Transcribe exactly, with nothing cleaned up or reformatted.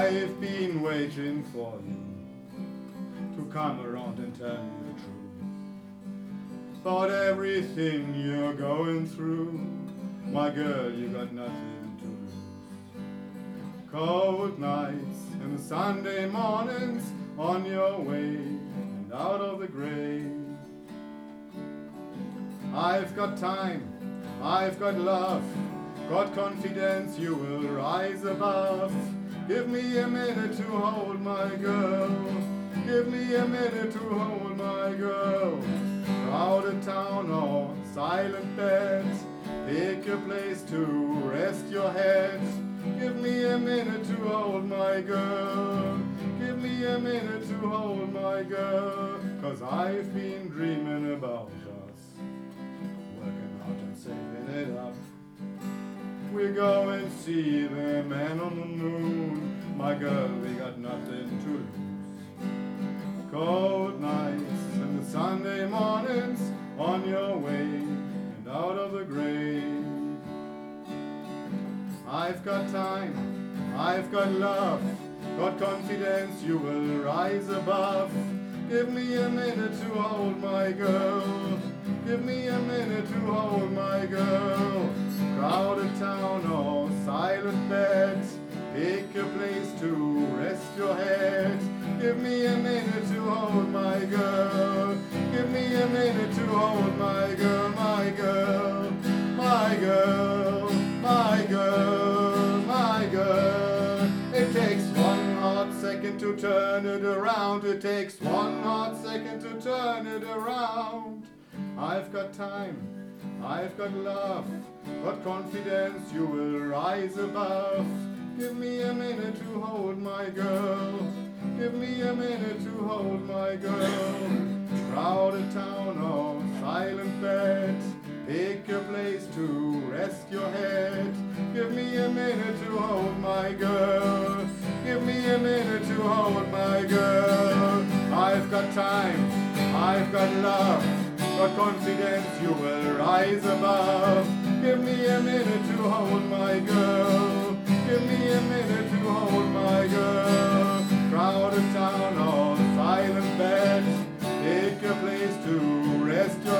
I've been waiting for you to come around and tell me the truth about everything you're going through. My girl, you got nothing to lose. Cold nights and the Sunday mornings on your way and out of the grave. I've got time, I've got love, got confidence you will rise above. Give me a minute to hold my girl. Give me a minute to hold my girl. Crowded town or silent bed, pick a place to rest your head. Give me a minute to hold my girl. Give me a minute to hold my girl. 'Cause I've been dreaming about us, working out and saving it up. We go and see the man on the moon. My girl, we got nothing to lose. Cold nights and the Sunday mornings on your way and out of the grave. I've got time, I've got love, got confidence you will rise above. Give me a minute to hold my girl. Give me a minute to hold my girl. Crowded town or silent bed, pick a place to rest your head. Give me a minute to hold my girl. Give me a minute to hold my girl, my girl, my girl, my girl, my girl. It takes one hot second to turn it around. It takes one hot second to turn it around. I've got time, I've got love, got confidence you will rise above. Give me a minute to hold my girl. Give me a minute to hold my girl. Crowded town or silent bed, pick a place to rest your head. Give me a minute to hold my girl. Give me a minute to hold my girl. I've got time, I've got love, got confidence you will rise above. Give me a minute to hold my girl. Give me a minute to hold my girl. Crowded town or silent bed, pick a place to rest your